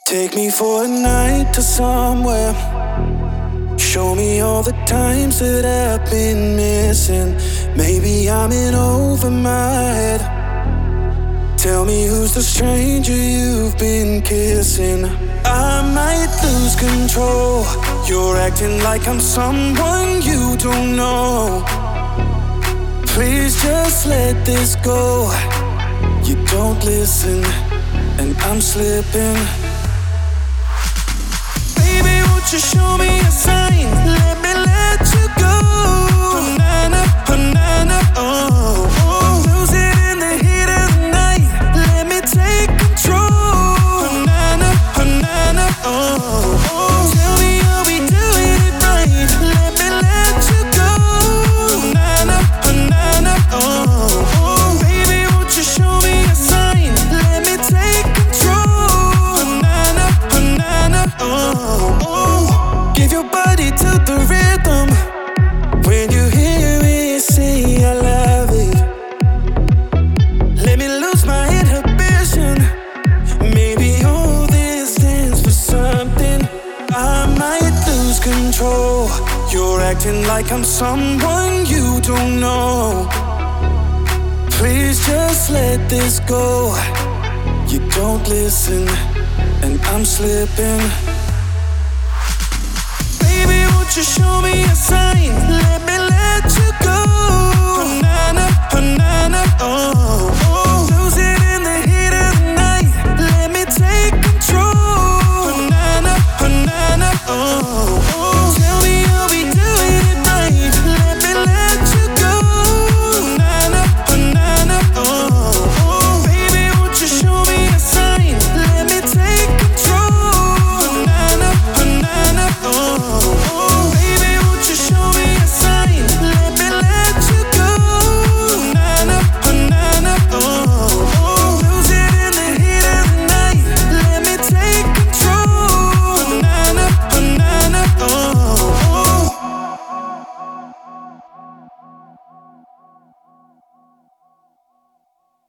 Take me for a night to somewhere. Show me all the times that I've been missing. Maybe I'm in over my head. Tell me who's the stranger you've been kissing. I might lose control. You're acting like I'm someone you don't know. Please just let this go. You don't listen, and I'm slipping. Baby, won't you show me a sign? Let me let you go. Banana, banana, oh, oh. Lose it in the heat of the night. Let me take control. Banana, banana, oh, oh. Tell me how we doing it right. Let me let you go. Banana, banana, oh, oh. Baby, won't you show me a sign? Let me take control. Banana, banana, oh, oh. Give your body to the rhythm. When you hear it, say I love it. Let me lose my inhibition. Maybe all this stands for something. I might lose control. You're acting like I'm someone you don't know. Please just let this go. You don't listen, and I'm slipping. Baby, won't you show me a sign? Let me let you go. Banana, banana, oh.